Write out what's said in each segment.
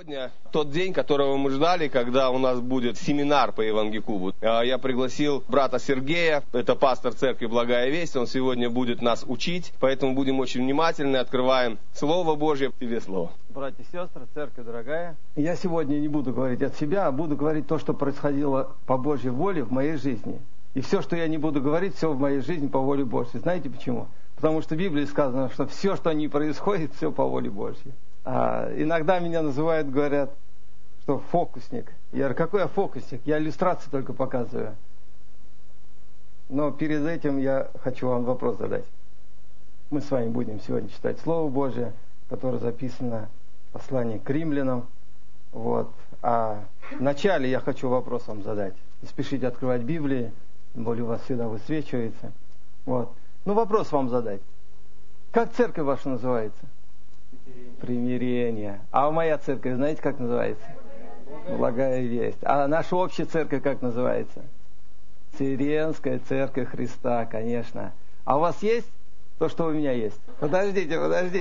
Сегодня тот день, которого мы ждали, когда у нас будет семинар по Евангикубу. Я пригласил брата Сергея, это пастор церкви «Благая весть», он сегодня будет нас учить, поэтому будем очень внимательны, открываем Слово Божье. Тебе слово. Братья и сестры, церковь дорогая, я сегодня не буду говорить от себя, а буду говорить то, что происходило по Божьей воле в моей жизни. И все, что я не буду говорить, все в моей жизни по воле Божьей. Знаете почему? Потому что в Библии сказано, что все, что не происходит, все по воле Божьей. Иногда меня называют, говорят, что фокусник. Я говорю, какой я фокусник? Я иллюстрации только показываю. Но перед этим я хочу вам вопрос задать. Мы с вами будем сегодня читать Слово Божие, которое записано в послании к римлянам. А вначале я хочу вопрос вам задать. Не спешите открывать Библии, тем более у вас всегда высвечивается. Вопрос вам задать. Как церковь ваша называется? Примирение. А моя церковь, знаете, как называется? Благая весть. А наша общая церковь как называется? Сиренская церковь Христа, конечно. А у вас есть то, что у меня есть? Подождите.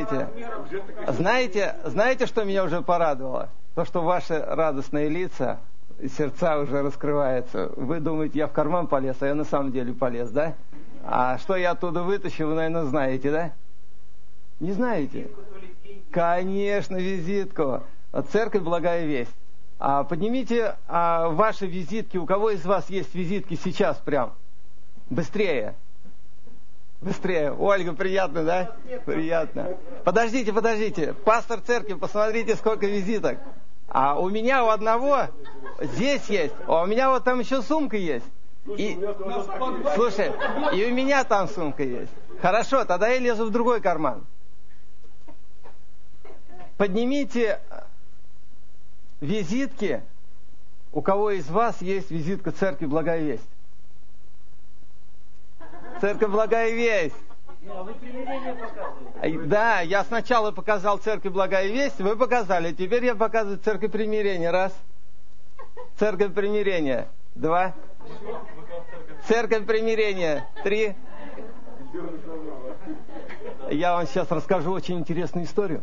Знаете, что меня уже порадовало? То, что ваши радостные лица и сердца уже раскрываются. Вы думаете, я в карман полез, а я на самом деле полез, да? А что я оттуда вытащу, вы, наверное, знаете, да? Не знаете? Конечно, визитку. Церковь «Благая весть». Поднимите ваши визитки. У кого из вас есть визитки сейчас прям? Быстрее. Ольга, приятно, да? Приятно. Подождите. Пастор церкви, посмотрите, сколько визиток. У меня у одного здесь есть. А у меня вот там еще сумка есть. Слушай, и у меня там сумка есть. Хорошо, тогда я лезу в другой карман. Поднимите визитки, у кого из вас есть визитка церкви «Благая весть». Церковь «Благая весть». Вы примирение показываете. Да, я сначала показал церковь «Благая весть», вы показали, теперь я показываю церковь примирения. Раз. Церковь примирения. Два. Церковь примирения. Три. Я вам сейчас расскажу очень интересную историю.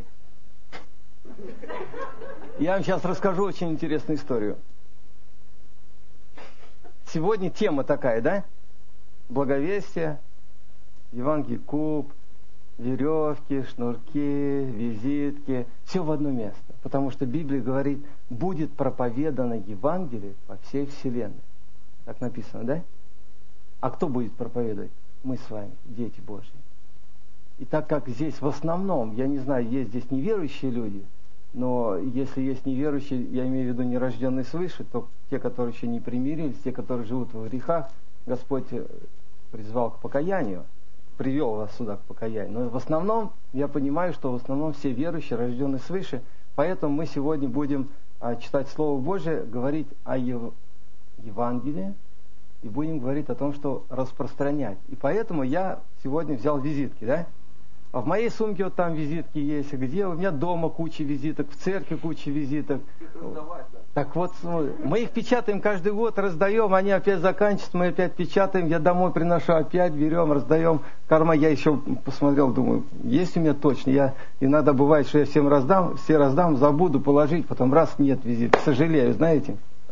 Сегодня тема такая, да? Благовестие, Евангикуб, веревки, шнурки, визитки. Все в одно место. Потому что Библия говорит, будет проповедано Евангелие по всей вселенной. Так написано, да? А кто будет проповедовать? Мы с вами, дети Божьи. И так как здесь в основном, я не знаю, есть здесь неверующие люди, но если есть неверующие, я имею в виду нерожденные свыше, то те, которые еще не примирились, те, которые живут в грехах, Господь призвал к покаянию, привел вас сюда к покаянию. Но в основном, я понимаю, что в основном все верующие, рожденные свыше, поэтому мы сегодня будем читать Слово Божие, говорить о Евангелии, и будем говорить о том, что распространять. И поэтому я сегодня взял визитки, да? А в моей сумке вот там визитки есть, где у меня дома куча визиток, в церкви куча визиток. Так вот, мы их печатаем каждый год, раздаем, они опять заканчиваются, мы опять печатаем, я домой приношу, опять берем, раздаем. Карма, я еще посмотрел, думаю, есть у меня точно. Иногда бывает, что я всем раздам, все раздам, забуду положить, потом раз нет визиток, сожалею, знаете.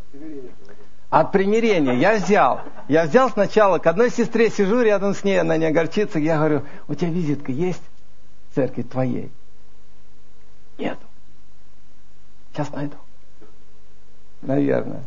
От примирения я взял сначала, к одной сестре сижу рядом с ней, она не огорчится, я говорю, у тебя визитка есть в церкви твоей? Нету. Сейчас найду. Наверное.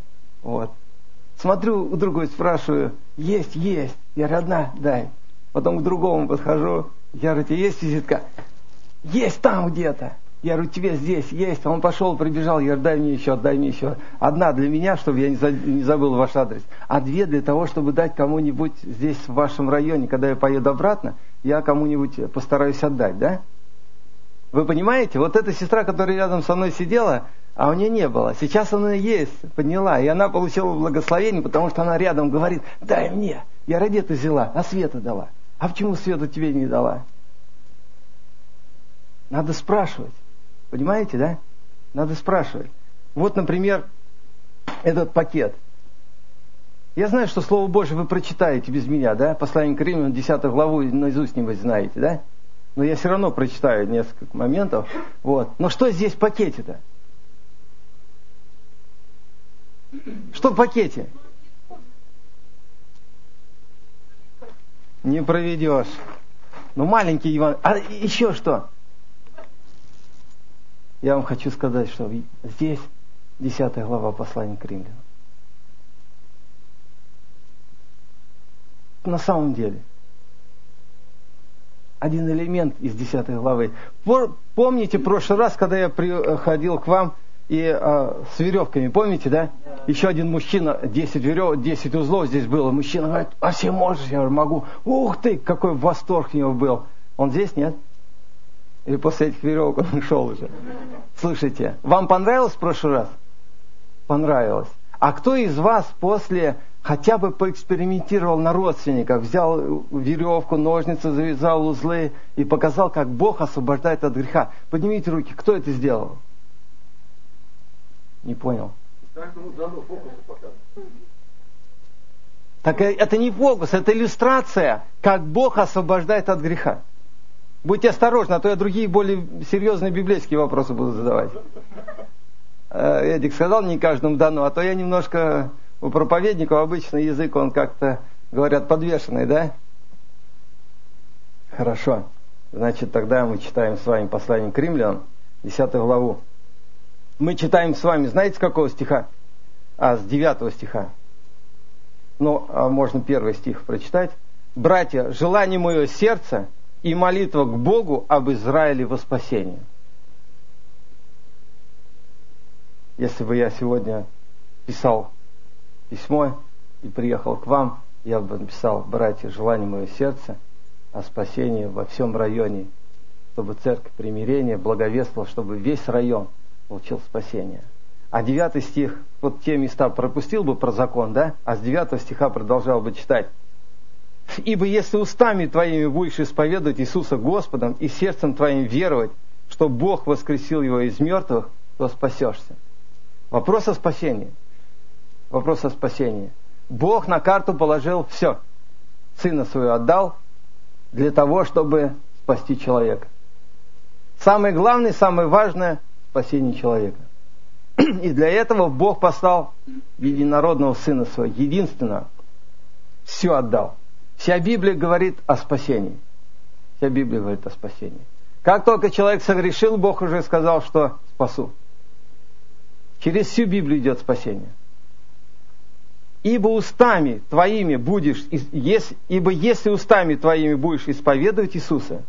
Смотрю, у другой спрашиваю, есть. Я говорю, одна, дай. Потом к другому подхожу, я говорю, у тебя есть визитка? Есть там где-то. Я говорю, тебе здесь есть. Он пошел, прибежал, я говорю, дай мне еще. Одна для меня, чтобы я не забыл ваш адрес. А две для того, чтобы дать кому-нибудь здесь, в вашем районе. Когда я поеду обратно, я кому-нибудь постараюсь отдать, да? Вы понимаете? Вот эта сестра, которая рядом со мной сидела, а у нее не было. Сейчас она есть, подняла. И она получила благословение, потому что она рядом говорит, дай мне. Я ради это взяла, а Света дала. А почему Света тебе не дала? Надо спрашивать. Понимаете, да? Надо спрашивать. Вот, например, этот пакет. Я знаю, что Слово Божие вы прочитаете без меня, да? Послание к Римлянам, 10 главу наизусть небось знаете, да? Но я все равно прочитаю несколько моментов. Но что здесь в пакете-то? Что в пакете? Не проведешь. Ну, маленький Иван. А еще что? Я вам хочу сказать, что здесь 10 глава послания к римлянам. На самом деле, один элемент из 10 главы. Помните в прошлый раз, когда я приходил к вам и с веревками, помните, да? Еще один мужчина, 10 веревок, 10 узлов здесь было. Мужчина говорит, а все можешь? Я говорю, могу. Ух ты, какой восторг у него был. Он здесь, нет? Или после этих веревок он ушел уже? Слушайте, вам понравилось в прошлый раз? Понравилось. А кто из вас после хотя бы поэкспериментировал на родственниках, взял веревку, ножницы, завязал узлы и показал, как Бог освобождает от греха? Поднимите руки, кто это сделал? Не понял. Так это не фокус, это иллюстрация, как Бог освобождает от греха. Будьте осторожны, а то я другие более серьезные библейские вопросы буду задавать. Эдик сказал, не каждому дано, а то я немножко у проповедников обычный язык, он как-то, говорят, подвешенный, да? Хорошо. Значит, тогда мы читаем с вами послание к римлянам, 10 главу. Мы читаем с вами, знаете, с какого стиха? С 9 стиха. Ну, можно 1 стих прочитать. «Братья, желание мое сердца и молитва к Богу об Израиле во спасение». Если бы я сегодня писал письмо и приехал к вам, я бы написал: братья, желание мое сердце о спасении во всем районе, чтобы церковь примирения благовествовала, чтобы весь район получил спасение. А 9 стих, вот те места пропустил бы про закон, да? А с 9 стиха продолжал бы читать. «Ибо если устами твоими будешь исповедовать Иисуса Господом и сердцем твоим веровать, что Бог воскресил его из мертвых, то спасешься». Вопрос о спасении. Вопрос о спасении. Бог на карту положил все. Сына своего отдал для того, чтобы спасти человека. Самое главное, самое важное – спасение человека. И для этого Бог послал единородного Сына Своего, единственного. Все отдал. Вся Библия говорит о спасении. Вся Библия говорит о спасении. Как только человек согрешил, Бог уже сказал, что спасу. Через всю Библию идет спасение. Ибо если устами твоими будешь исповедовать Иисуса.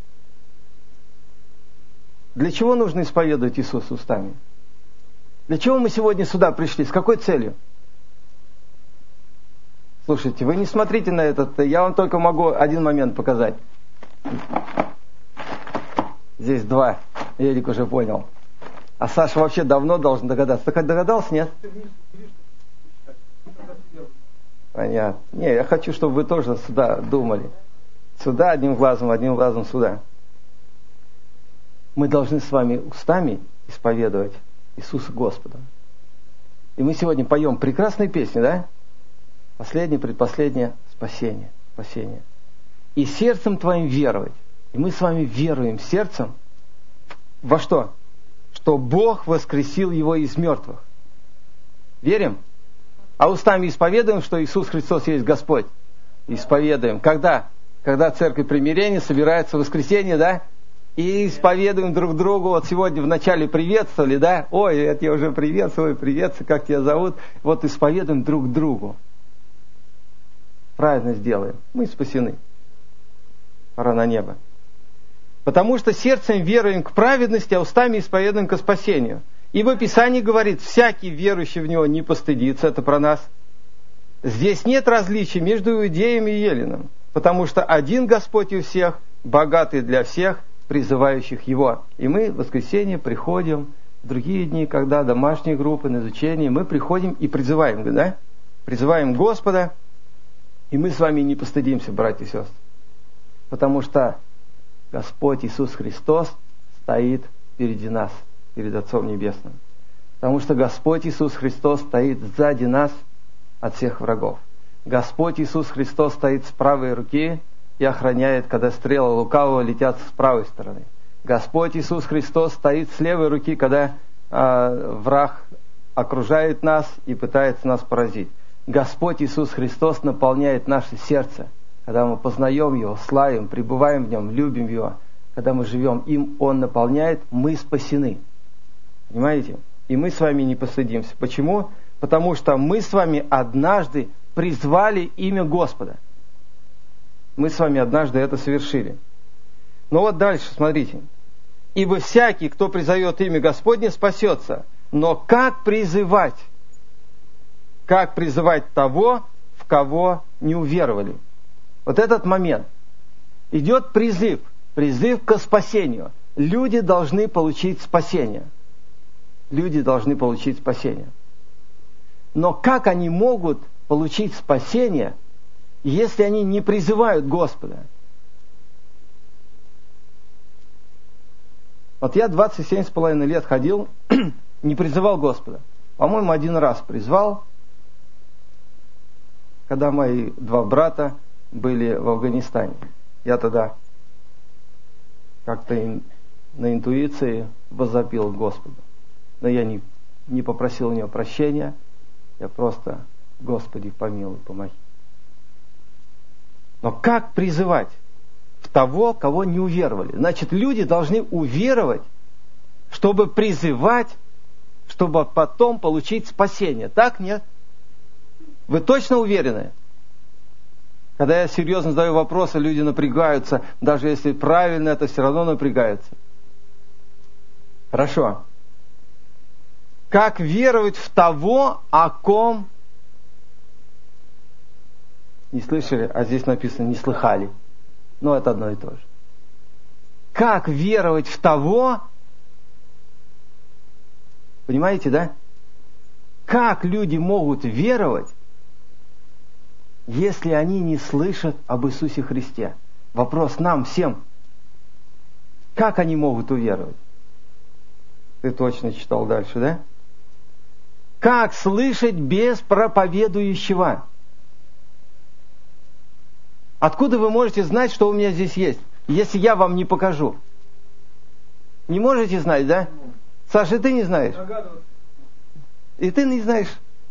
Для чего нужно исповедовать Иисуса устами? Для чего мы сегодня сюда пришли? С какой целью? Слушайте, вы не смотрите на этот, я вам только могу один момент показать. Здесь 2, Эрик уже понял. А Саша вообще давно должен догадаться. Ты хоть догадался, нет? Понятно. Не, я хочу, чтобы вы тоже сюда думали. Сюда одним глазом сюда. Мы должны с вами устами исповедовать Иисуса Господа. И мы сегодня поем прекрасные песни, да? Последнее, предпоследнее – спасение. Спасение. И сердцем твоим веровать. И мы с вами веруем сердцем во что? Что Бог воскресил его из мертвых. Верим? А устами исповедуем, что Иисус Христос есть Господь. Исповедуем. Когда? Когда церковь примирения собирается в воскресенье, да? И исповедуем друг другу. Вот сегодня вначале приветствовали, да? Ой, это я уже приветствую, как тебя зовут? Вот исповедуем друг другу. Правильно сделаем. Мы спасены. Пора на небо. Потому что сердцем веруем к праведности, а устами исповедуем ко спасению. Ибо Писание говорит, всякий верующий в Него не постыдится, это про нас. Здесь нет различий между иудеем и еленом, потому что один Господь у всех, богатый для всех, призывающих Его. И мы в воскресенье приходим, в другие дни, когда домашние группы на изучение, мы приходим и призываем, да? Призываем Господа, и мы с вами не постыдимся, братья и сестры. Потому что Господь Иисус Христос стоит впереди нас, перед Отцом Небесным. Потому что Господь Иисус Христос стоит сзади нас от всех врагов. Господь Иисус Христос стоит с правой руки и охраняет, когда стрелы лукавого летят с правой стороны. Господь Иисус Христос стоит с левой руки, когда враг окружает нас и пытается нас поразить. Господь Иисус Христос наполняет наше сердце. Когда мы познаем Его, славим, пребываем в Нем, любим Его, когда мы живем им, Он наполняет, мы спасены. Понимаете? И мы с вами не постыдимся. Почему? Потому что мы с вами однажды призвали имя Господа. Мы с вами однажды это совершили. Но вот дальше, смотрите. «Ибо всякий, кто призовет имя Господне, спасется». Но как призывать? Как призывать того, в кого не уверовали? Вот этот момент. Идет призыв к спасению. Люди должны получить спасение. Люди должны получить спасение. Но как они могут получить спасение, если они не призывают Господа? Вот я 27,5 лет ходил, не призывал Господа. По-моему, один раз призвал, когда мои 2 брата были в Афганистане. Я тогда как-то на интуиции возопил Господу. Но я не попросил у Него прощения. Я просто: Господи, помилуй, помоги. Но как призывать в того, кого не уверовали? Значит, люди должны уверовать, чтобы призывать, чтобы потом получить спасение. Так, нет? Вы точно уверены? Когда я серьезно задаю вопросы, люди напрягаются. Даже если правильно, это все равно напрягаются. Хорошо. Как веровать в того, о ком не слышали, а здесь написано не слыхали. Но это одно и то же. Как веровать в того, понимаете, да? Как люди могут веровать, если они не слышат об Иисусе Христе? Вопрос нам всем. Как они могут уверовать? Ты точно читал дальше, да? Как слышать без проповедующего? Откуда вы можете знать, что у меня здесь есть, если я вам не покажу? Не можете знать, да? Саша, ты не знаешь? И ты не знаешь?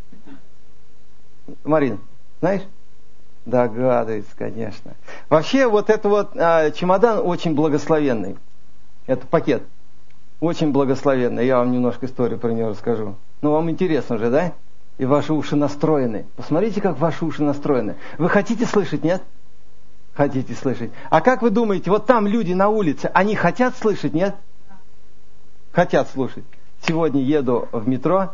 Марина, знаешь? Догадывается, конечно. Вообще, вот этот вот чемодан очень благословенный. Это пакет. Очень благословенный. Я вам немножко историю про него расскажу. Ну, вам интересно же, да? И ваши уши настроены. Посмотрите, как ваши уши настроены. Вы хотите слышать, нет? Хотите слышать. А как вы думаете, вот там люди на улице, они хотят слышать, нет? Хотят слушать. Сегодня еду в метро,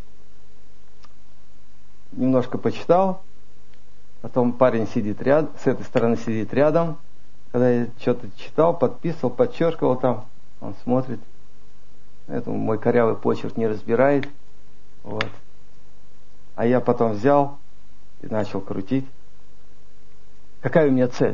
немножко почитал, потом парень сидит рядом, с этой стороны сидит рядом. Когда я что-то читал, подписывал, подчеркивал там, он смотрит. Поэтому мой корявый почерк не разбирает. Вот. А я потом взял и начал крутить. Какая у меня цель?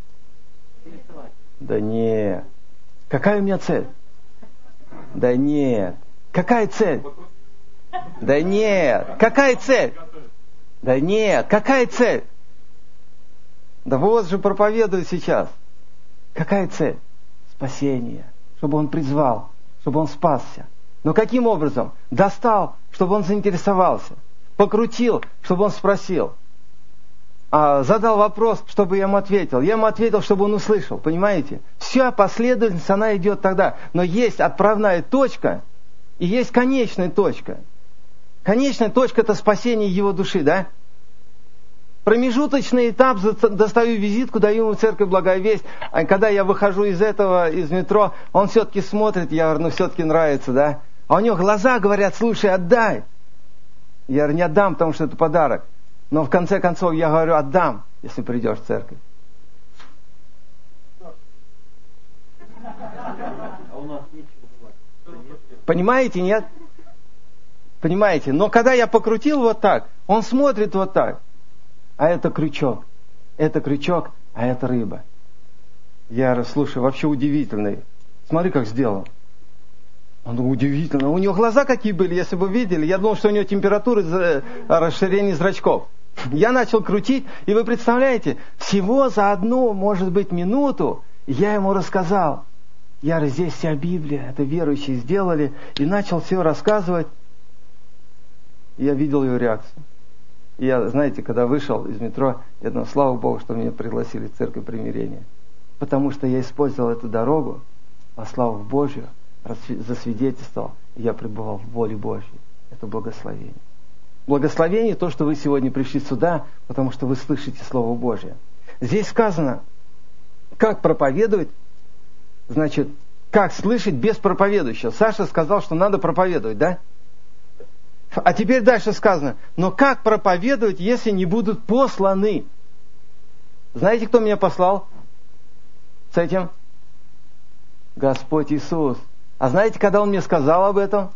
Да нет. Какая у меня цель? Да нет. Какая цель? Да нет. Какая цель? Да нет. Какая цель? Да вот же проповедую сейчас. Какая цель? Спасение. Чтобы он призвал, чтобы он спасся. Но каким образом? Достал, чтобы он заинтересовался. Покрутил, чтобы он спросил. Задал вопрос, чтобы я ему ответил. Я ему ответил, чтобы он услышал. Понимаете? Вся последовательность, она идет тогда. Но есть отправная точка и есть конечная точка. Конечная точка – это спасение его души, да? Промежуточный этап, достаю визитку, даю ему в церковь Благая Весть. А когда я выхожу из метро, он все-таки смотрит, я говорю, ну все-таки нравится, да? А у него глаза говорят, слушай, отдай. Я говорю, не отдам, потому что это подарок. Но в конце концов я говорю, отдам, если придешь в церковь. Понимаете, нет? Понимаете? Но когда я покрутил вот так, он смотрит вот так. А это крючок. Это крючок, а это рыба. Я говорю, слушай, вообще удивительный. Смотри, как сделал. Он думал, удивительно. У него глаза какие были, если бы вы видели. Я думал, что у него температура расширения зрачков. Я начал крутить, и вы представляете, всего за одну, может быть, минуту я ему рассказал. Я говорю, здесь вся Библия, это верующие сделали, и начал все рассказывать. И я видел ее реакцию. И я, знаете, когда вышел из метро, я думал, слава Богу, что меня пригласили в Церковь Примирения. Потому что я использовал эту дорогу во славу Божью, засвидетельствовал, и я пребывал в воле Божьей. Это благословение. Благословение то, что вы сегодня пришли сюда, потому что вы слышите Слово Божье. Здесь сказано, как проповедовать, значит, как слышать без проповедующего. Саша сказал, что надо проповедовать, да? А теперь дальше сказано, но как проповедовать, если не будут посланы? Знаете, кто меня послал с этим? Господь Иисус. А знаете, когда Он мне сказал об этом?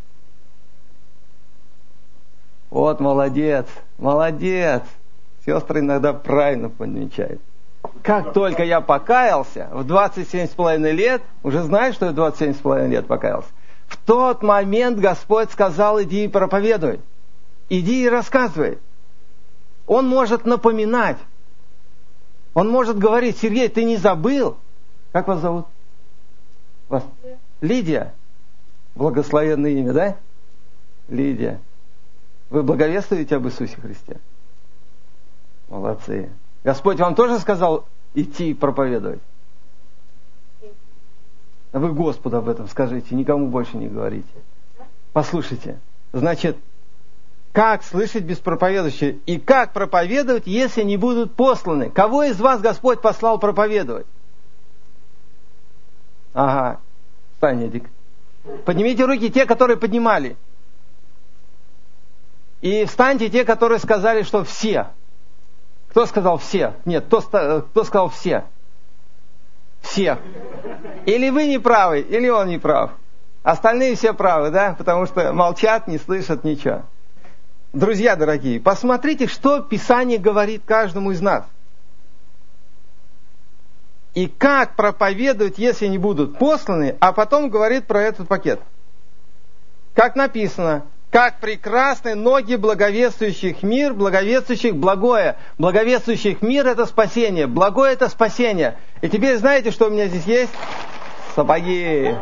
Вот, молодец, молодец. Сестры иногда правильно подмечают. Как только я покаялся, в 27,5 лет, уже знаешь, что я 27,5 лет покаялся, в тот момент Господь сказал, иди и проповедуй. Иди и рассказывай. Он может напоминать. Он может говорить, Сергей, ты не забыл? Как вас зовут? Вас? Лидия. Благословенное имя, да? Лидия. Вы благовествуете об Иисусе Христе? Молодцы. Господь вам тоже сказал идти и проповедовать? Вы Господу об этом скажите, никому больше не говорите. Послушайте. Значит, как слышать без проповедующего? И как проповедовать, если не будут посланы? Кого из вас Господь послал проповедовать? Ага. Встань, Эдик. Поднимите руки те, которые поднимали. И встаньте те, которые сказали, что все. Кто сказал все? Нет, кто сказал все? Все. Или вы не правы, или он не прав. Остальные все правы, да? Потому что молчат, не слышат ничего. Друзья дорогие, посмотрите, что Писание говорит каждому из нас. И как проповедовать, если не будут посланы, а потом говорит про этот пакет. Как написано, как прекрасны ноги благовествующих мир, благовествующих благое. Благовествующих мир – это спасение, благое – это спасение. И теперь знаете, что у меня здесь есть? Сапоги.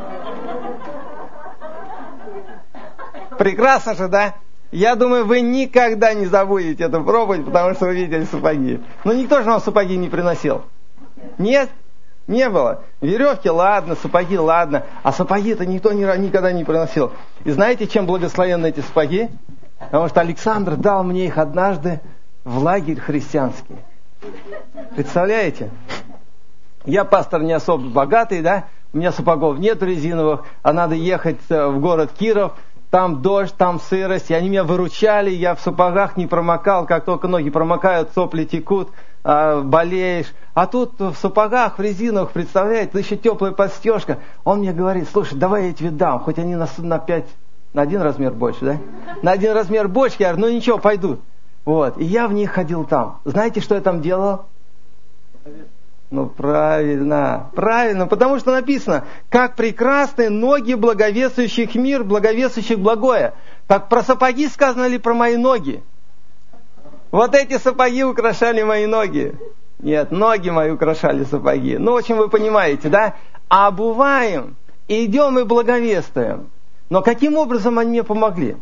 Прекрасно же, да? Я думаю, вы никогда не забудете это пробовать, потому что вы видели сапоги. Но никто же нам сапоги не приносил. Нет? Не было. Веревки, ладно, сапоги, ладно. А сапоги-то никто никогда не приносил. И знаете, чем благословенны эти сапоги? Потому что Александр дал мне их однажды в лагерь христианский. Представляете? Я пастор не особо богатый, да? У меня сапогов нет резиновых, а надо ехать в город Киров. Там дождь, там сырость. И они меня выручали, я в сапогах не промокал. Как только ноги промокают, сопли текут, болеешь. А тут в сапогах, в резиновых, представляете, еще теплая подстежка. Он мне говорит, слушай, давай я тебе дам, хоть они на 1 размер больше, да? На 1 размер больше, я говорю, ну ничего, пойдут. Вот, и я в них ходил там. Знаете, что я там делал? Ну, правильно, потому что написано, как прекрасны ноги благовествующих мир, благовествующих благое. Так про сапоги сказано ли про мои ноги? Вот эти сапоги украшали мои ноги. Нет, ноги мои украшали сапоги. Ну, в общем, вы понимаете, да? А обуваем, идем и благовествуем. Но каким образом они мне помогли?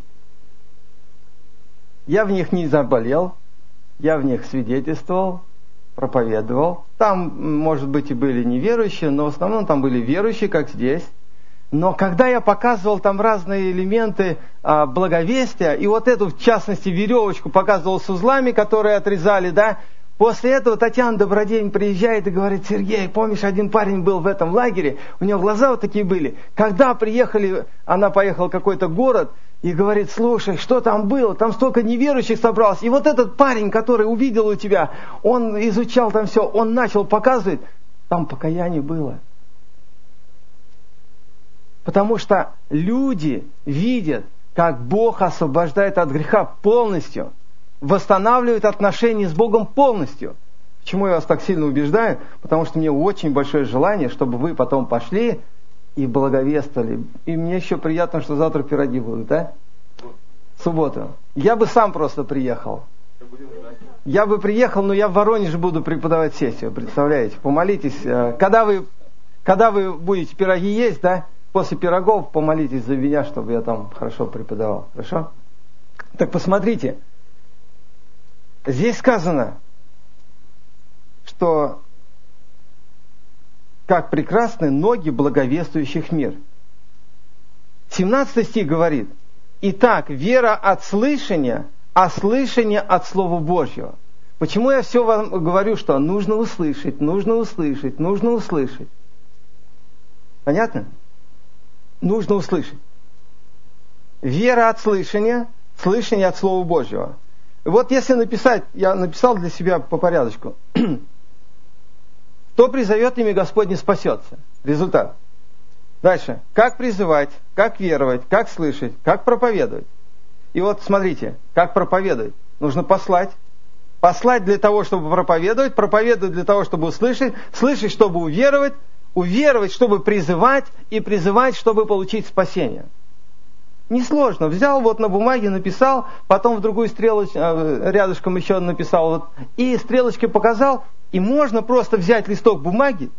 Я в них не заболел, я в них свидетельствовал, проповедовал. Там, может быть, и были неверующие, но в основном там были верующие, как здесь. Но когда я показывал там разные элементы благовестия, и вот эту, в частности, веревочку показывал с узлами, которые отрезали, да, после этого Татьяна Добродень приезжает и говорит, Сергей, помнишь, один парень был в этом лагере, у него глаза вот такие были. Когда приехали, она поехала в какой-то город, и говорит, слушай, что там было? Там столько неверующих собралось. И вот этот парень, который увидел у тебя, он изучал там все, он начал показывать, там покаяние было. Потому что люди видят, как Бог освобождает от греха полностью, восстанавливает отношения с Богом полностью. Почему я вас так сильно убеждаю? Потому что мне очень большое желание, чтобы вы потом пошли и благовествовали. И мне еще приятно, что завтра пироги будут, да? В субботу. Я бы сам просто приехал. Я бы приехал, но я в Воронеже буду преподавать сессию, представляете? Помолитесь. Когда вы будете пироги есть, да? После пирогов помолитесь за меня, чтобы я там хорошо преподавал. Хорошо? Так посмотрите, здесь сказано, что как прекрасны ноги благовествующих мир. 17 стих говорит: «Итак, вера от слышания, а слышание от Слова Божьего». Почему я все вам говорю, что нужно услышать, нужно услышать, нужно услышать? Понятно? Нужно услышать. Вера от слышания, слышание от Слова Божьего. Вот если написать, я написал для себя по порядочку. Кто призовет имя Господне, спасется. Результат. Дальше. Как призывать, как веровать, как слышать, как проповедовать. И вот смотрите, как проповедовать. Нужно послать. Послать для того, чтобы проповедовать, проповедовать для того, чтобы услышать, слышать, чтобы уверовать, уверовать, чтобы призывать, и призывать, чтобы получить спасение. Несложно. Взял, вот на бумаге написал, потом в другую стрелочку, рядышком еще написал, вот, и стрелочки показал, и можно просто взять листок бумаги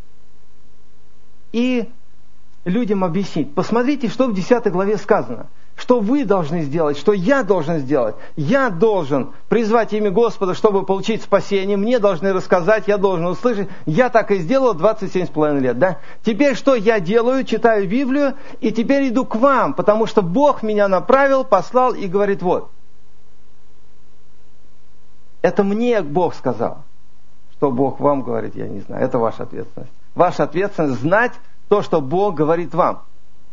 и людям объяснить. Посмотрите, что в 10 главе сказано. Что вы должны сделать, что я должен сделать. Я должен призвать имя Господа, чтобы получить спасение. Мне должны рассказать, я должен услышать. Я так и сделал 27,5 лет. Да? Теперь что я делаю? Читаю Библию, и теперь иду к вам, потому что Бог меня направил, послал и говорит: вот. Это мне Бог сказал. Что Бог вам говорит, я не знаю. Это ваша ответственность. Ваша ответственность знать то, что Бог говорит вам.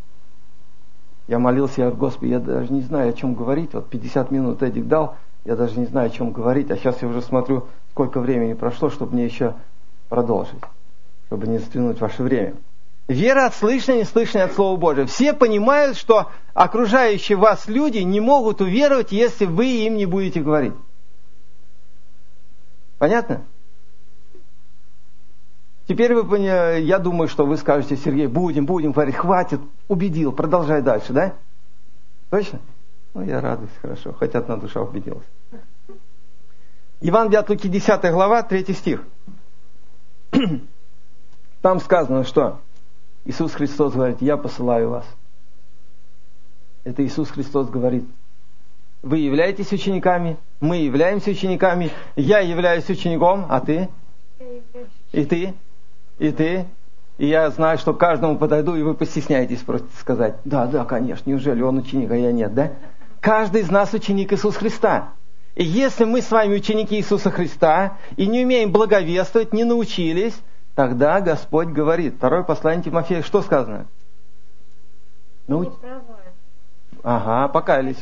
Я молился, я говорю: Господи, я даже не знаю, о чем говорить. Вот 50 минут Эдик дал, я даже не знаю, о чем говорить. А сейчас я уже смотрю, сколько времени прошло, чтобы мне еще продолжить. Чтобы не затянуть ваше время. Вера от слышания, слышание от Слова Божьего. Все понимают, что окружающие вас люди не могут уверовать, если вы им не будете говорить. Понятно? Теперь я думаю, что вы скажете: Сергей, будем говорить, хватит, убедил, продолжай дальше, да? Точно? Ну, я радуюсь, хорошо, хоть одна душа убедилась. Евангелие от Луки, 10 глава, 3 стих. Там сказано, что Иисус Христос говорит: я посылаю вас. Это Иисус Христос говорит. Вы являетесь учениками, мы являемся учениками, я являюсь учеником, а ты? И ты? И ты, и я знаю, что каждому подойду, и вы постесняетесь просто сказать: да, конечно, неужели он ученик, а я нет, да? Каждый из нас ученик Иисуса Христа. И если мы с вами ученики Иисуса Христа, и не умеем благовествовать, не научились, тогда Господь говорит, 2 послание Тимофея, что сказано? Ага, покаялись.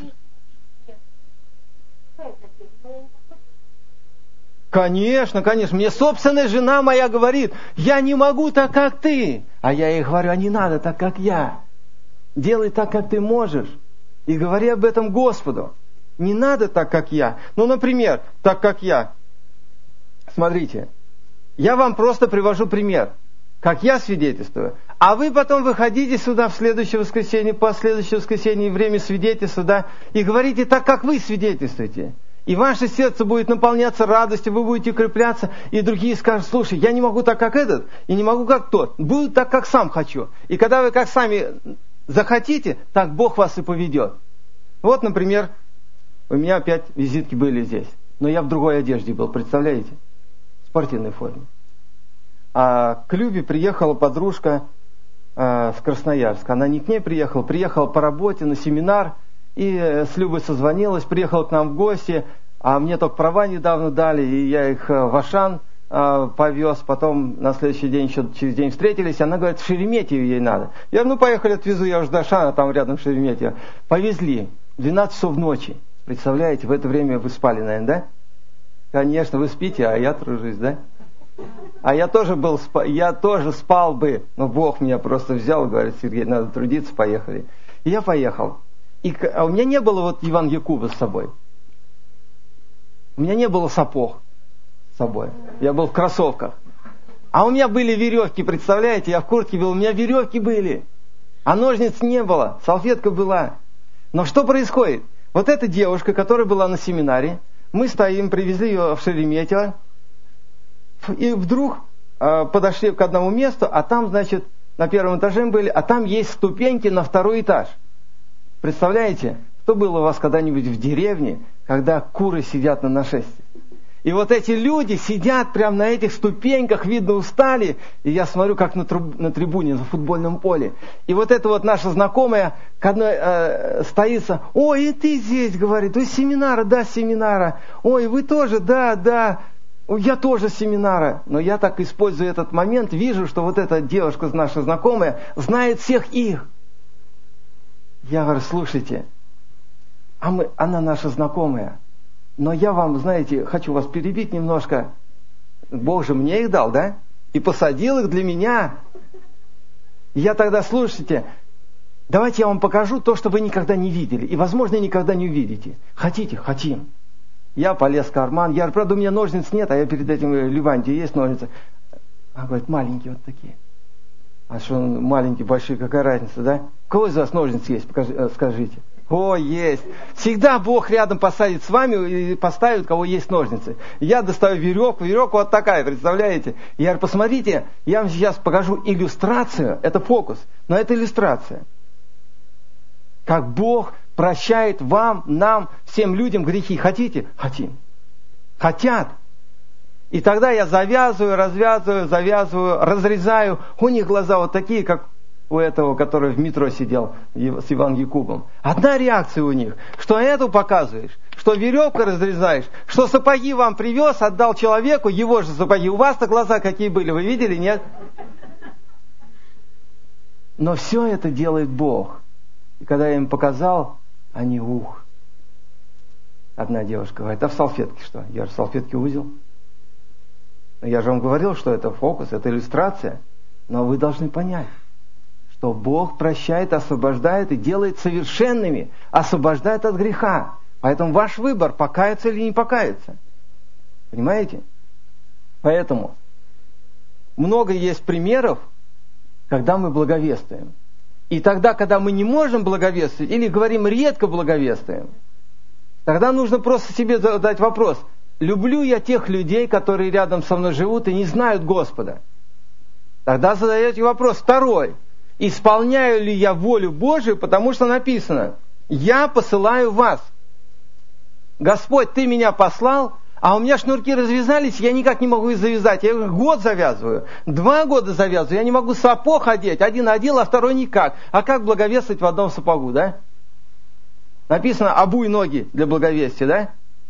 Конечно. Мне собственная жена моя говорит: я не могу так, как ты. А я ей говорю: а не надо так, как я. Делай так, как ты можешь. И говори об этом Господу. Не надо так, как я. Ну, например, так, как я. Смотрите, я вам просто привожу пример, как я свидетельствую. А вы потом выходите сюда в следующее воскресенье, последующее воскресенье, время свидетельства, да, и говорите так, как вы свидетельствуете. И ваше сердце будет наполняться радостью, вы будете укрепляться, и другие скажут: слушай, я не могу так, как этот, и не могу, как тот. Буду так, как сам хочу. И когда вы как сами захотите, так Бог вас и поведет. Вот, например, у меня опять визитки были здесь. Но я в другой одежде был, представляете? В спортивной форме. А к Любе приехала подружка с Красноярска. Она не к ней приехала по работе на семинар. И с Любой созвонилась, приехала к нам в гости, а мне только права недавно дали, и я их в Ашан повез, потом на следующий день, еще через день встретились, она говорит: в Шереметьево ей надо. Я говорю: ну поехали, отвезу, я уже до Ашана, там рядом Шереметьево. Повезли, 12 часов ночи, представляете, в это время вы спали, наверное, да? Конечно, вы спите, а я тружусь, да? А я тоже спал бы, но Бог меня просто взял и говорит: Сергей, надо трудиться, поехали. И я поехал. А у меня не было вот Евангелия Куба с собой. У меня не было сапог с собой. Я был в кроссовках. А у меня были веревки, представляете? Я в куртке был, у меня веревки были. А ножниц не было, салфетка была. Но что происходит? Вот эта девушка, которая была на семинаре, мы стоим, привезли ее в Шереметьево, и вдруг подошли к одному месту, а там, значит, на первом этаже были, а там есть ступеньки на второй этаж. Представляете? Что было у вас когда-нибудь в деревне, когда куры сидят на нашествии? И вот эти люди сидят прямо на этих ступеньках, видно, устали. И я смотрю, как на трибуне, на футбольном поле. И вот эта вот наша знакомая к одной стоится. Ой, и ты здесь, говорит. Вы с семинара? Да, с семинара. Ой, вы тоже? Да, да. Я тоже с семинара. Но я так использую этот момент, вижу, что вот эта девушка, наша знакомая, знает всех их. Я говорю, слушайте, она наша знакомая. Но я вам, знаете, хочу вас перебить немножко. Бог же мне их дал, да? И посадил их для меня. И я тогда, слушайте, давайте я вам покажу то, что вы никогда не видели. И, возможно, никогда не увидите. Хотите? Хотим. Я полез в карман. Я говорю, правда, у меня ножниц нет, а я перед этим говорю, Леванте, есть ножницы? Она говорит, маленькие вот такие. А что маленькие, большие, какая разница, да? У кого из вас ножницы есть? Скажите. О, есть. Всегда Бог рядом посадит с вами и поставит, у кого есть ножницы. Я достаю веревку вот такая, представляете? Я говорю, посмотрите, я вам сейчас покажу иллюстрацию, это фокус, но это иллюстрация. Как Бог прощает вам, нам, всем людям грехи. Хотите? Хотим. Хотят. И тогда я завязываю, завязываю, разрезаю. У них глаза вот такие, как у этого, который в метро сидел с Иван Якубом. Одна реакция у них, что эту показываешь, что веревку разрезаешь, что сапоги вам привез, отдал человеку, его же сапоги. У вас-то глаза какие были, вы видели, нет? Но все это делает Бог. И когда я им показал, они Одна девушка говорит, а в салфетке что? Я же в салфетке узел. Я же вам говорил, что это фокус, это иллюстрация. Но вы должны понять, что Бог прощает, освобождает и делает совершенными, освобождает от греха. Поэтому ваш выбор, покаяться или не покаяться. Понимаете? Поэтому много есть примеров, когда мы благовествуем. И тогда, когда мы не можем благовествовать, или говорим редко благовествуем, тогда нужно просто себе задать вопрос, люблю я тех людей, которые рядом со мной живут и не знают Господа? Тогда задаете вопрос второй. Исполняю ли я волю Божию, потому что написано, я посылаю вас. Господь, ты меня послал, а у меня шнурки развязались, я никак не могу их завязать. Я их год завязываю, 2 года завязываю, я не могу сапог одеть. Один одел, а второй никак. А как благовествовать в одном сапогу, да? Написано, обуй ноги для благовестия, да?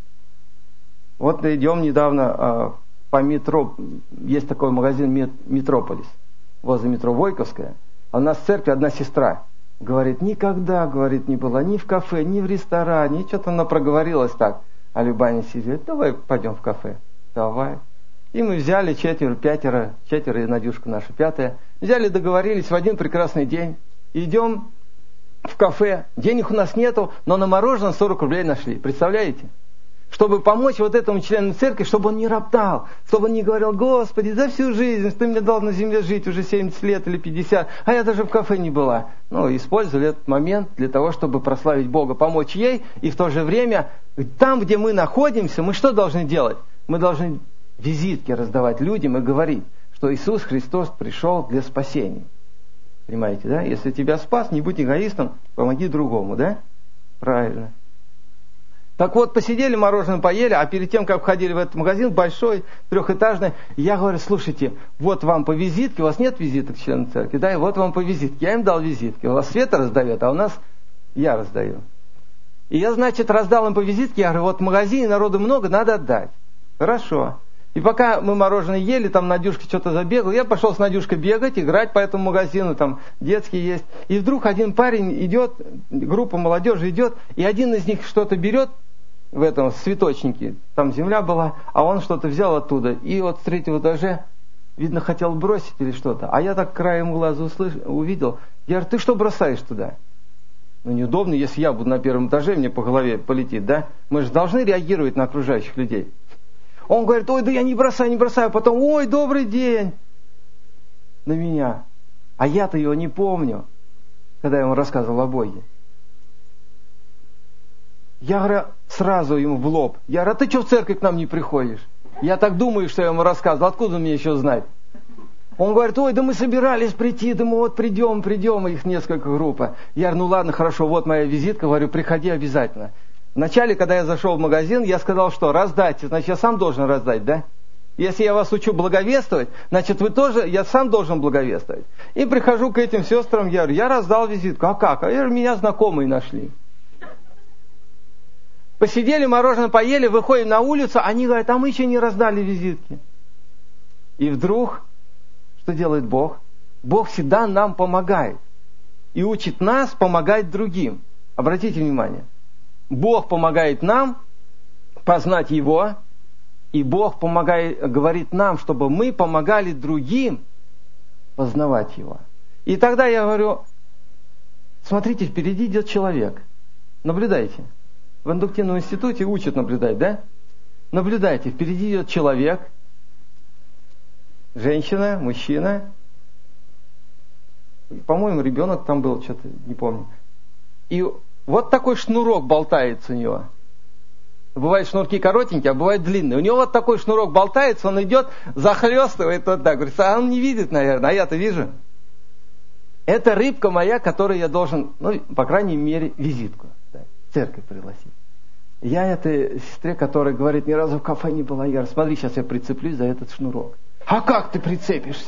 Вот идем недавно по метро, есть такой магазин Метрополис, возле метро Войковская. А у нас в церкви одна сестра говорит, никогда, говорит, не была ни в кафе, ни в ресторане, и что-то она проговорилась так. А Любаня сидит, давай пойдем в кафе. Давай. И мы взяли 4, 5, и Надюшка наша 5, взяли, договорились в один прекрасный день. Идем в кафе, денег у нас нету, но на мороженое 40 рублей нашли. Представляете? Чтобы помочь вот этому члену церкви, чтобы он не роптал, чтобы он не говорил, Господи, за всю жизнь, что ты мне дал на земле жить уже 70 лет или 50, а я даже в кафе не была. Использовали этот момент для того, чтобы прославить Бога, помочь ей, и в то же время, там, где мы находимся, мы что должны делать? Мы должны визитки раздавать людям и говорить, что Иисус Христос пришел для спасения. Понимаете, да? Если тебя спас, не будь эгоистом, помоги другому, да? Правильно. Так вот, посидели, мороженое поели, а перед тем, как входили в этот магазин, большой, 3-этажный, я говорю, слушайте, вот вам по визитке, у вас нет визиток членов церкви, да, и вот вам по визитке. Я им дал визитки, у вас Света раздает, а у нас я раздаю. И я, значит, раздал им по визитке, я говорю, вот в магазине народу много, надо отдать. Хорошо. И пока мы мороженое ели, там Надюшка что-то забегал, я пошел с Надюшкой бегать, играть по этому магазину, там детский есть. И вдруг один парень идет, группа молодежи идет, и один из них что-то берет, в этом цветочнике, там земля была, а он что-то взял оттуда. И вот с 3-го этажа, видно, хотел бросить или что-то. А я так краем глаза увидел. Я говорю, ты что бросаешь туда? Неудобно, если я буду на 1-м этаже, мне по голове полетит, да? Мы же должны реагировать на окружающих людей. Он говорит, ой, да я не бросаю, а потом, ой, добрый день. На меня. А я-то его не помню, когда я ему рассказывал о Боге. Я говорю, сразу ему в лоб. Я говорю, а ты что в церковь к нам не приходишь? Я так думаю, что я ему рассказывал. Откуда мне еще знать? Он говорит, ой, да мы собирались прийти, да мы вот придем, их несколько групп. Я говорю, ну ладно, хорошо, вот моя визитка, говорю, приходи обязательно. Вначале, когда я зашел в магазин, я сказал, что раздайте, значит, я сам должен раздать, да? Если я вас учу благовествовать, значит, вы тоже, я сам должен благовествовать. И прихожу к этим сестрам, я говорю, я раздал визитку. А как? А я говорю, меня знакомые нашли. Посидели, мороженое поели, выходим на улицу, они говорят, а мы еще не раздали визитки. И вдруг, что делает Бог? Бог всегда нам помогает. И учит нас помогать другим. Обратите внимание. Бог помогает нам познать Его, и Бог говорит нам, чтобы мы помогали другим познавать Его. И тогда я говорю, смотрите, впереди идет человек. Наблюдайте. В индуктивном институте учат наблюдать, да? Наблюдайте, впереди идет человек, женщина, мужчина. По-моему, ребенок там был, что-то не помню. И вот такой шнурок болтается у него. Бывают шнурки коротенькие, а бывают длинные. У него вот такой шнурок болтается, он идет, захлестывает вот так. Говорит, а он не видит, наверное, а я-то вижу. Это рыбка моя, которую я должен, ну, по крайней мере, визитку в церковь пригласить. Я этой сестре, которая говорит, ни разу в кафе не была, я говорю, смотри, сейчас я прицеплюсь за этот шнурок. А как ты прицепишься?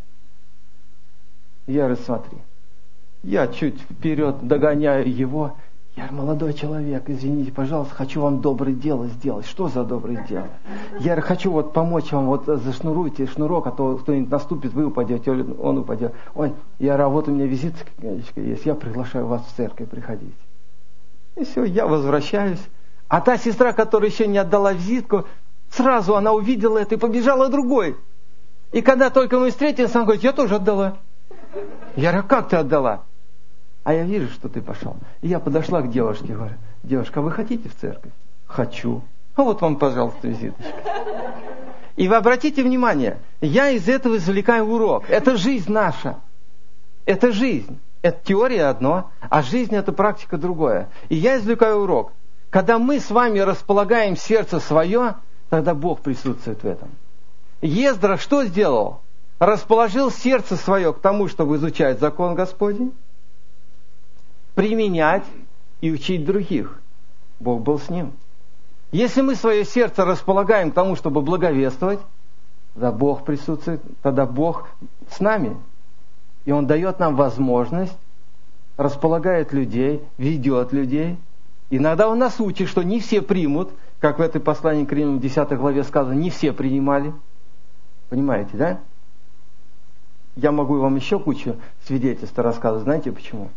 Я говорю, смотри. Я чуть вперед догоняю его. Я говорю, молодой человек, извините, пожалуйста, хочу вам доброе дело сделать. Что за доброе дело? Я говорю, хочу вот помочь вам, вот зашнуруйте шнурок, а то кто-нибудь наступит, вы упадете, он упадет. Ой, я говорю, вот у меня визитка есть, я приглашаю вас в церковь, приходите. И все, я возвращаюсь. А та сестра, которая еще не отдала визитку, сразу она увидела это и побежала другой. И когда только мы встретились, она говорит, я тоже отдала. Я говорю, как ты отдала? А я вижу, что ты пошел. И я подошла к девушке, говорю, девушка, а вы хотите в церковь? Хочу. А вот вам, пожалуйста, визиточка. И вы обратите внимание, я из этого извлекаю урок. Это жизнь наша. Это жизнь. Это теория одно, а жизнь это практика другое. И я извлекаю урок. Когда мы с вами располагаем сердце свое, тогда Бог присутствует в этом. Ездра что сделал? Расположил сердце свое к тому, чтобы изучать закон Господень, применять и учить других. Бог был с ним. Если мы свое сердце располагаем к тому, чтобы благовествовать, тогда Бог присутствует, тогда Бог с нами. И Он дает нам возможность, располагает людей, ведет людей. Иногда Он нас учит, что не все примут, как в этой послании к Римлянам 10 главе сказано, не все принимали. Понимаете, да? Я могу вам еще кучу свидетельств рассказывать. Знаете почему?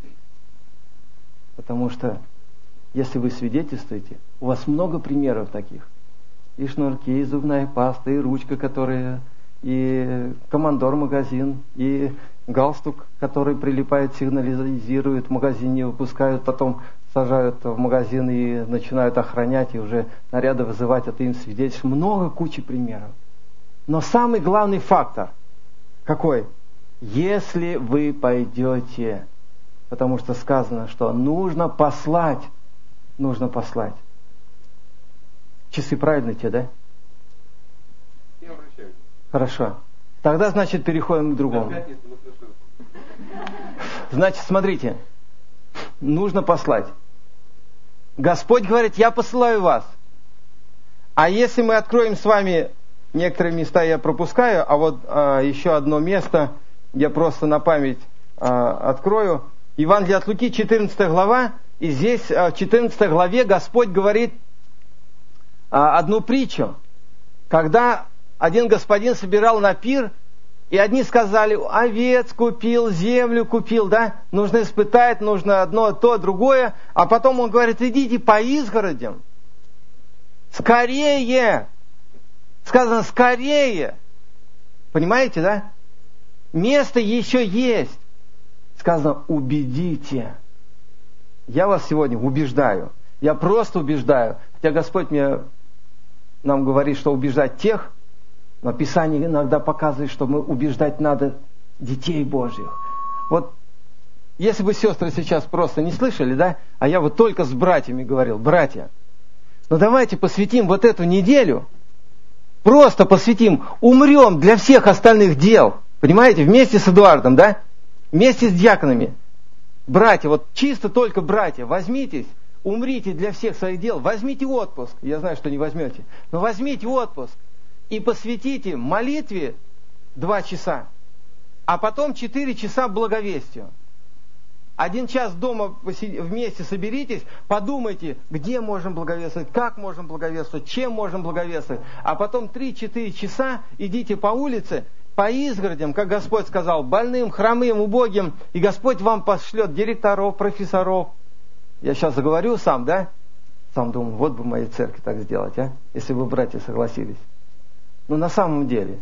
Потому что, если вы свидетельствуете, у вас много примеров таких. И шнурки, и зубная паста, и ручка, которая, и командор-магазин, и галстук, который прилипает, сигнализирует, в магазин не выпускают, потом сажают в магазин и начинают охранять, и уже наряды вызывать, это им свидетельств. Много, кучи примеров. Но самый главный фактор какой? Если вы пойдете, потому что сказано, что нужно послать. Часы правильно те, да? Не обращаюсь. Хорошо. Тогда, значит, переходим к другому. Значит, смотрите. Нужно послать. Господь говорит, я посылаю вас. А если мы откроем с вами, некоторые места я пропускаю, а вот еще одно место я просто на память открою. Евангелие от Луки, 14 глава. И здесь в 14 главе Господь говорит одну притчу. Когда один господин собирал на пир, и одни сказали, овец купил, землю купил, да? Нужно испытать, нужно одно, то, другое. А потом он говорит, идите по изгородям. Скорее! Сказано, скорее! Понимаете, да? Место еще есть. Сказано, убедите. Я вас сегодня убеждаю. Я просто убеждаю. Хотя Господь нам говорит, что убеждать тех, но Писание иногда показывает, что мы убеждать надо детей Божьих. Вот, если бы сестры сейчас просто не слышали, да, а я вот только с братьями говорил, братья, ну давайте посвятим вот эту неделю, просто посвятим, умрем для всех остальных дел, Понимаете, вместе с Эдуардом, да? Вместе с диаконами. Братья, вот чисто только братья, возьмитесь, умрите для всех своих дел, возьмите отпуск. Я знаю, что не возьмете, но возьмите отпуск и посвятите молитве 2 часа, а потом 4 часа благовестию. 1 час дома вместе соберитесь, подумайте, где можем благовествовать, как можем благовествовать, чем можем благовествовать. А потом 3-4 часа идите по улице, по изгородям, как Господь сказал, больным, хромым, убогим, и Господь вам пошлет директоров, профессоров. Я сейчас заговорю сам, да? Сам думаю, вот бы в моей церкви так сделать, а? Если бы братья согласились. Но на самом деле,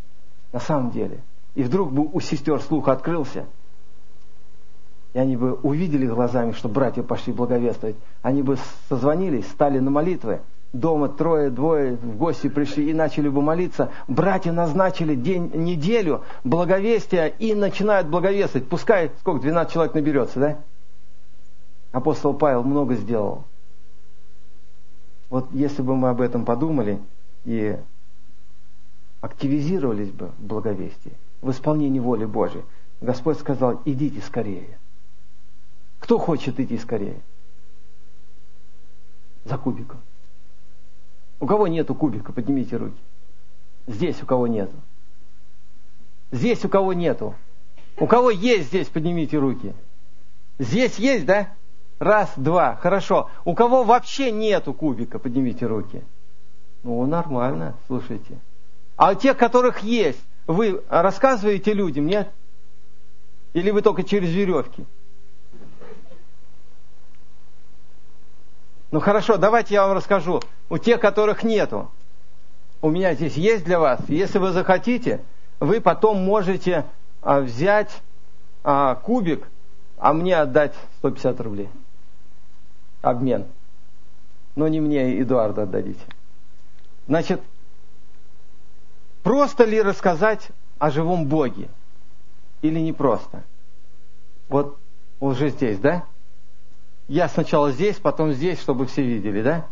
и вдруг бы у сестер слух открылся, и они бы увидели глазами, что братья пошли благовествовать. Они бы созвонились, стали на молитвы. Дома 3-2 в гости пришли и начали бы молиться. Братья назначили день, неделю благовестия и начинают благовествовать. Пускай, 12 человек наберется, да? Апостол Павел много сделал. Вот если бы мы об этом подумали и активизировались бы в благовестии, в исполнении воли Божией, Господь сказал, идите скорее. Кто хочет идти скорее? За кубиком. У кого нету кубика, поднимите руки. Здесь у кого нету. Здесь у кого нету. У кого есть здесь, поднимите руки. Здесь есть, да? 1, 2, хорошо. У кого вообще нету кубика, поднимите руки. Ну, нормально, слушайте. А у тех, которых есть, вы рассказываете людям, нет? Или вы только через веревки? Ну хорошо, давайте я вам расскажу. У тех, которых нету, у меня здесь есть для вас. Если вы захотите, вы потом можете взять кубик, а мне отдать 150 рублей. Обмен. Но не мне, Эдуарду отдадите. Значит, просто ли рассказать о живом Боге? Или не просто? Вот уже здесь, да? Я сначала здесь, потом здесь, чтобы все видели, да?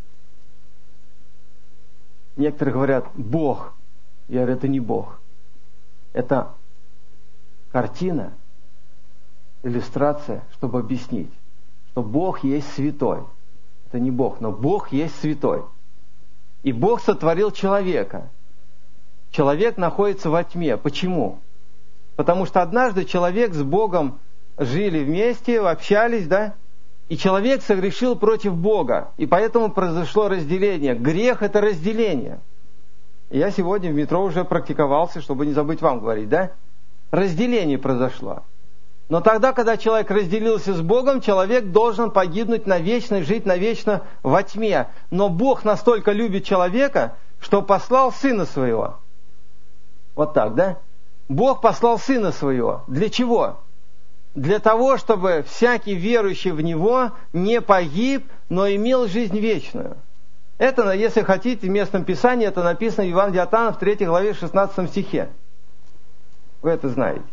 Некоторые говорят, Бог. Я говорю, это не Бог. Это картина, иллюстрация, чтобы объяснить, что Бог есть святой. Это не Бог, но Бог есть святой. И Бог сотворил человека. Человек находится во тьме. Почему? Потому что однажды человек с Богом жили вместе, общались, да? И человек согрешил против Бога. И поэтому произошло разделение. Грех – это разделение. Я сегодня в метро уже практиковался, чтобы не забыть вам говорить, да? Разделение произошло. Но тогда, когда человек разделился с Богом, человек должен погибнуть навечно, жить навечно во тьме. Но Бог настолько любит человека, что послал Сына Своего. Вот так, да? Бог послал Сына Своего. Для чего? Для того, чтобы всякий верующий в Него не погиб, но имел жизнь вечную. Это, если хотите, в местном Писании, это написано в Евангелии от Иоанна в 3 главе 16 стихе. Вы это знаете.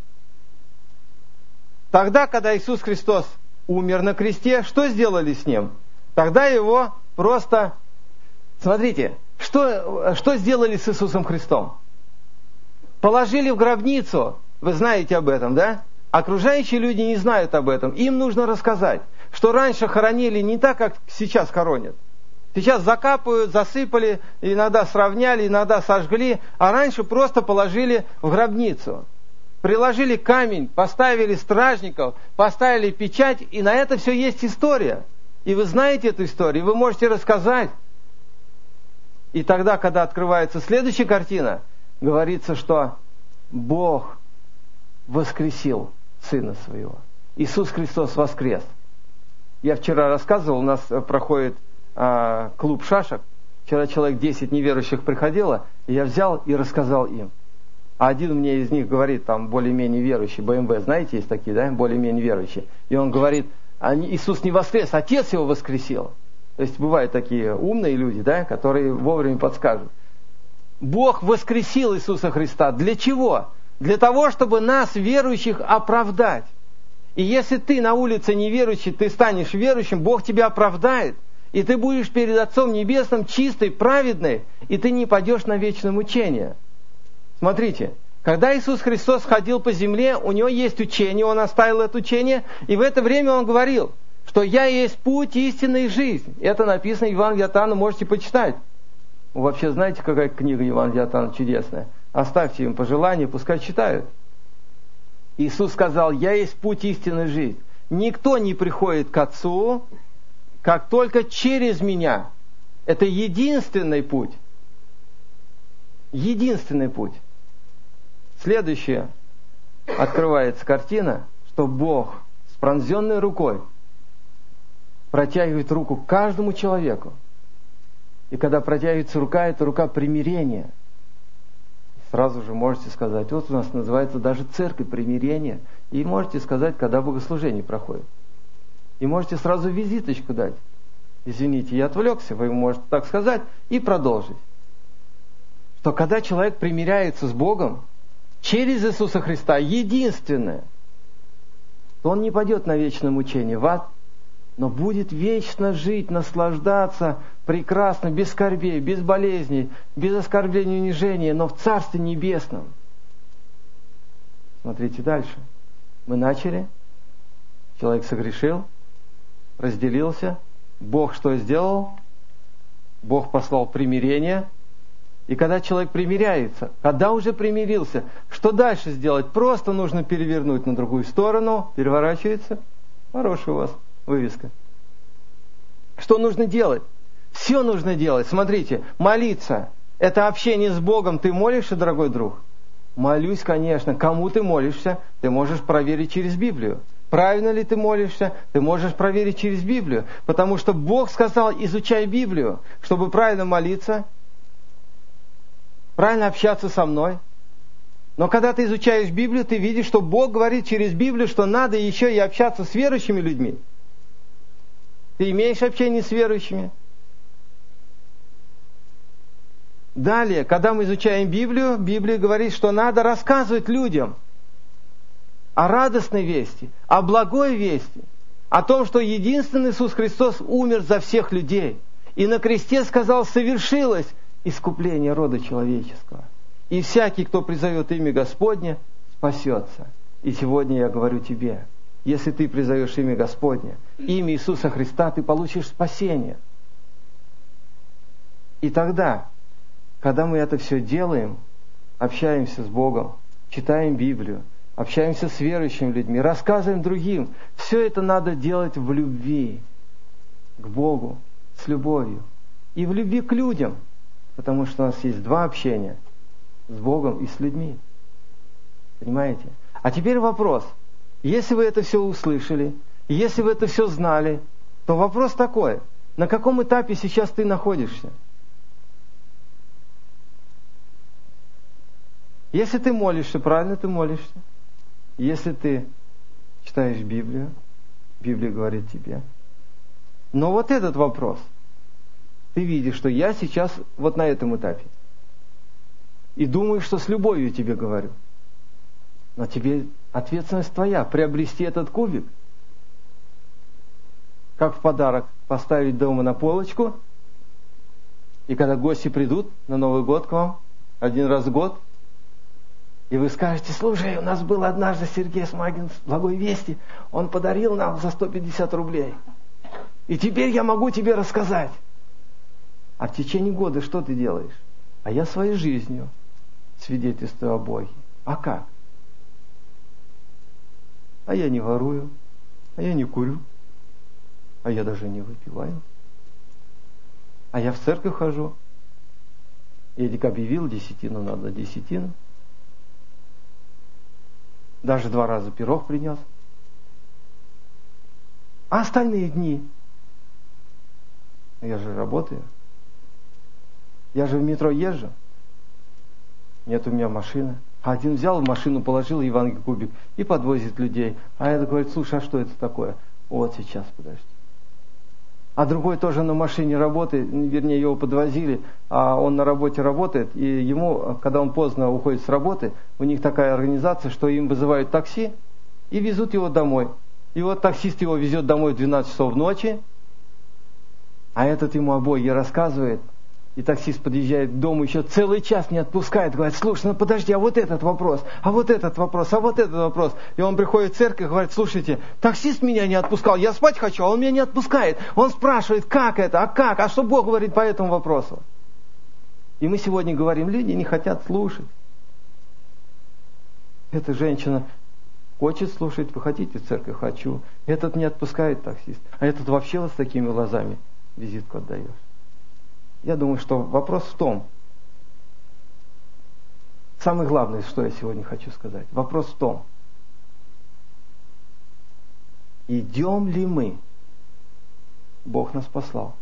Тогда, когда Иисус Христос умер на кресте, что сделали с Ним? Тогда Его просто... Смотрите, что сделали с Иисусом Христом? Положили в гробницу. Вы знаете об этом, да? Окружающие люди не знают об этом. Им нужно рассказать, что раньше хоронили не так, как сейчас хоронят. Сейчас закапывают, засыпали, иногда сравняли, иногда сожгли, а раньше просто положили в гробницу. Приложили камень, поставили стражников, поставили печать, и на это все есть история. И вы знаете эту историю, вы можете рассказать. И тогда, когда открывается следующая картина, говорится, что Бог воскресил Сына Своего. Иисус Христос воскрес. Я вчера рассказывал, у нас проходит клуб шашек. Вчера человек 10 неверующих приходило, и я взял и рассказал им. А один мне из них говорит, там более-менее верующий, БМВ, знаете, есть такие, да, более-менее верующие. И он говорит, Иисус не воскрес, Отец Его воскресил. То есть бывают такие умные люди, да, которые вовремя подскажут. Бог воскресил Иисуса Христа. Для чего? Для того, чтобы нас, верующих, оправдать. И если ты на улице неверующий, ты станешь верующим, Бог тебя оправдает. И ты будешь перед Отцом Небесным чистый, праведный, и ты не пойдешь на вечное мучение. Смотрите, Когда Иисус Христос ходил по земле, у Него есть учение, Он оставил это учение, и в это время Он говорил, что «Я есть путь, истина и жизнь». Это написано в Евангелии от Иоанна, можете почитать. Вы вообще знаете, какая книга Евангелия от Иоанна чудесная? Оставьте им пожелания, пускай читают. Иисус сказал: «Я есть путь, истина и жизнь. Никто не приходит к Отцу, как только через Меня». Это единственный путь. Единственный путь. Следующее. Открывается картина, что Бог с пронзенной рукой протягивает руку к каждому человеку. И когда протягивается рука, это рука примирения. Сразу же можете сказать: вот у нас называется даже церковь примирения. И можете сказать, когда богослужение проходит. И можете сразу визиточку дать. Извините, я отвлекся, вы можете так сказать и продолжить. Что когда человек примиряется с Богом через Иисуса Христа, единственное, то он не пойдет на вечное мучение в ад, но будет вечно жить, наслаждаться прекрасно, без скорбей, без болезней, без оскорбления и унижения, но в Царстве Небесном. Смотрите дальше. Мы начали, человек согрешил, разделился, Бог что сделал? Бог послал примирение. И когда человек примиряется, когда уже примирился, что дальше сделать? Просто нужно перевернуть на другую сторону, переворачивается. Хорошая у вас вывеска. Что нужно делать? Все нужно делать. Смотрите, молиться. Это общение с Богом. Ты молишься, дорогой друг? Молюсь, конечно. Кому ты молишься? Ты можешь проверить через Библию. Правильно ли ты молишься? Ты можешь проверить через Библию. Потому что Бог сказал: изучай Библию, чтобы правильно молиться, правильно общаться со мной. Но когда ты изучаешь Библию, ты видишь, что Бог говорит через Библию, что надо еще и общаться с верующими людьми. Ты имеешь общение с верующими? Далее, когда мы изучаем Библию, Библия говорит, что надо рассказывать людям о радостной вести, о благой вести, о том, что единственный Иисус Христос умер за всех людей. И на кресте сказал: совершилось искупление рода человеческого. И всякий, кто призовет имя Господне, спасется. И сегодня я говорю тебе, если ты призовешь имя Господне, имя Иисуса Христа, ты получишь спасение. И тогда, когда мы это все делаем, общаемся с Богом, читаем Библию, общаемся с верующими людьми, рассказываем другим, все это надо делать в любви к Богу, с любовью. И в любви к людям, потому что у нас есть два общения: с Богом и с людьми. Понимаете? А теперь вопрос. Если вы это все услышали, если вы это все знали, то вопрос такой: на каком этапе сейчас ты находишься? Если ты молишься, правильно ты молишься. Если ты читаешь Библию, Библия говорит тебе. Но вот этот вопрос. Ты видишь, что я сейчас вот на этом этапе. И думаешь, что с любовью тебе говорю. Но тебе ответственность твоя, приобрести этот кубик. Как в подарок поставить дома на полочку. И когда гости придут на Новый год к вам, один раз в год, и вы скажете: слушай, у нас был однажды Сергей Смагин с благой вести, он подарил нам за 150 рублей. И теперь я могу тебе рассказать. А в течение года что ты делаешь? А я своей жизнью свидетельствую о Боге. А как? А я не ворую, а я не курю, а я даже не выпиваю. А я в церковь хожу. Эдик объявил десятину, надо десятину. Даже 2 раза пирог принес. А остальные дни? Я же работаю. Я же в метро езжу. Нет у меня машины. А один взял в машину, положил Евангелий кубик и подвозит людей. А этот говорит: слушай, а что это такое? Вот сейчас, подожди. А другой тоже на машине работает, вернее, его подвозили, а он на работе работает, и ему, когда он поздно уходит с работы, у них такая организация, что им вызывают такси и везут его домой. И вот таксист его везет домой в 12 часов ночи, а этот ему о Боге рассказывает И таксист подъезжает к дому, еще целый час не отпускает, говорит: слушай, ну подожди, а вот этот вопрос, а вот этот вопрос, а вот этот вопрос. И он приходит в церковь и говорит: слушайте, таксист меня не отпускал, я спать хочу, а он меня не отпускает. Он спрашивает, как это, а что Бог говорит по этому вопросу. И мы сегодня говорим, люди не хотят слушать. Эта женщина хочет слушать, вы хотите в церковь? Хочу. Этот не отпускает таксист, а этот вообще вот с такими глазами визитку отдаешь. Я думаю, что вопрос в том, самое главное, что я сегодня хочу сказать, вопрос в том, идем ли мы? Бог нас послал.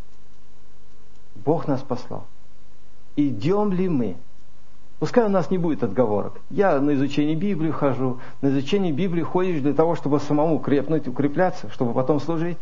Бог нас послал. Идем ли мы? Пускай у нас не будет отговорок. Я на изучение Библии хожу. На изучение Библии ходишь для того, чтобы самому крепнуть, укрепляться, чтобы потом служить.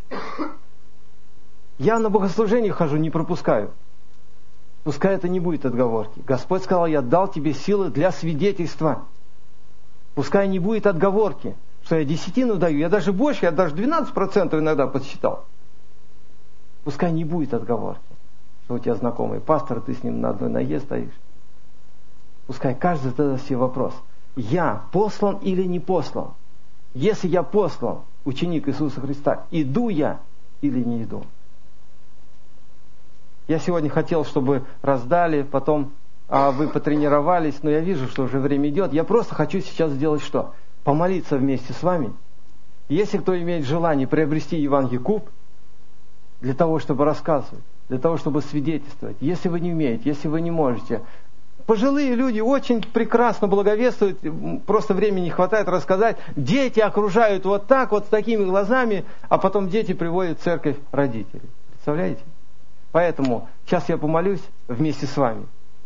Я на богослужение хожу, не пропускаю. Пускай это не будет отговорки. Господь сказал: я дал тебе силы для свидетельства. Пускай не будет отговорки, что я десятину даю. Я даже больше, я даже 12% иногда подсчитал. Пускай не будет отговорки, что у тебя знакомый пастор, ты с ним на одной ноге стоишь. Пускай каждый задаст себе вопрос: я послан или не послан? Если я послан, ученик Иисуса Христа, иду я или не иду? Я сегодня хотел, чтобы раздали, потом вы потренировались, но я вижу, что уже время идет. Я просто хочу сейчас сделать что? Помолиться вместе с вами. Если кто имеет желание приобрести Евангелие Куб, для того, чтобы рассказывать, для того, чтобы свидетельствовать, если вы не умеете, если вы не можете. Пожилые люди очень прекрасно благовествуют, просто времени не хватает рассказать. Дети окружают вот так, вот с такими глазами, а потом дети приводят в церковь родителей. Представляете? Поэтому сейчас я помолюсь вместе с вами.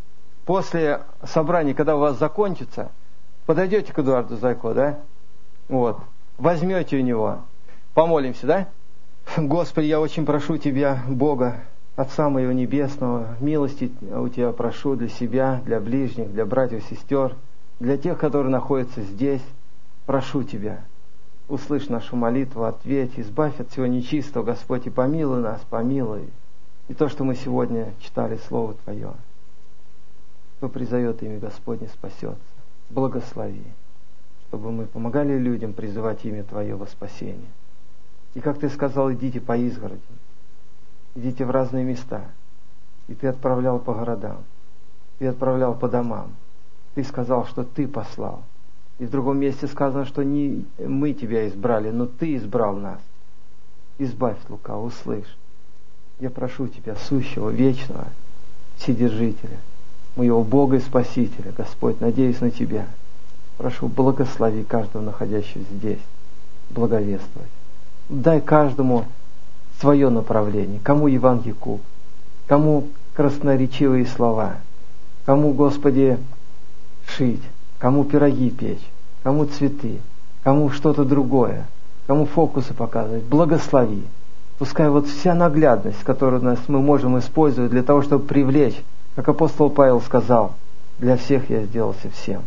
После собрания, когда у вас закончится, подойдете к Эдуарду Зайко, да? Вот. Возьмете у него. Помолимся, да? Господи, я очень прошу Тебя, Бога, Отца моего Небесного, милости у Тебя прошу для себя, для ближних, для братьев и сестер, для тех, которые находятся здесь. Прошу Тебя, услышь нашу молитву, ответь, избавь от всего нечистого, Господь, и помилуй нас, помилуй. И то, что мы сегодня читали Слово Твое, кто призовет имя Господне, спасется. Благослови, чтобы мы помогали людям призывать имя Твое во спасение. И как Ты сказал, идите по изгородям, идите в разные места. И Ты отправлял по городам, Ты отправлял по домам. Ты сказал, что Ты послал. И в другом месте сказано, что не мы Тебя избрали, но Ты избрал нас. Избавь от лукавого, услышь. Я прошу Тебя, сущего, вечного, Вседержителя, моего Бога и Спасителя, Господь, надеюсь на Тебя. Прошу, благослови каждого находящегося здесь, благовествовать. Дай каждому свое направление. Кому Евангелие Куб, кому красноречивые слова, кому, Господи, шить, кому пироги печь, кому цветы, кому что-то другое, кому фокусы показывать. Благослови. Пускай вот вся наглядность, которую мы можем использовать для того, чтобы привлечь, как апостол Павел сказал, для всех я сделался всем,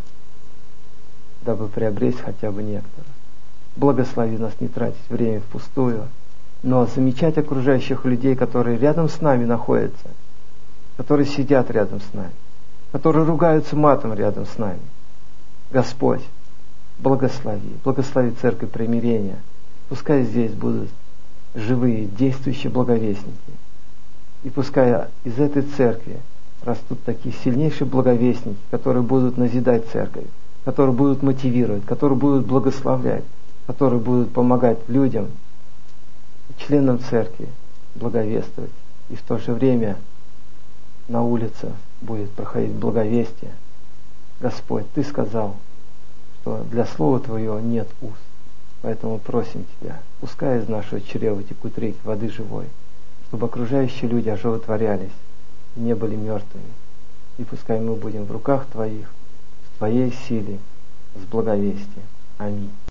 дабы приобрести хотя бы некоторых. Благослови нас не тратить время впустую, но замечать окружающих людей, которые рядом с нами находятся, которые сидят рядом с нами, которые ругаются матом рядом с нами. Господь, благослови, благослови Церковь Примирения. Пускай здесь будут живые, действующие благовестники. И пускай из этой церкви растут такие сильнейшие благовестники, которые будут назидать церковь, которые будут мотивировать, которые будут благословлять, которые будут помогать людям, членам церкви благовествовать. И в то же время на улице будет проходить благовестие. Господь, Ты сказал, что для Слова Твоего нет уст. Поэтому просим Тебя, пускай из нашего чрева текут реки воды живой, чтобы окружающие люди оживотворялись и не были мертвыми. И пускай мы будем в руках Твоих, в Твоей силе, с благовестием. Аминь.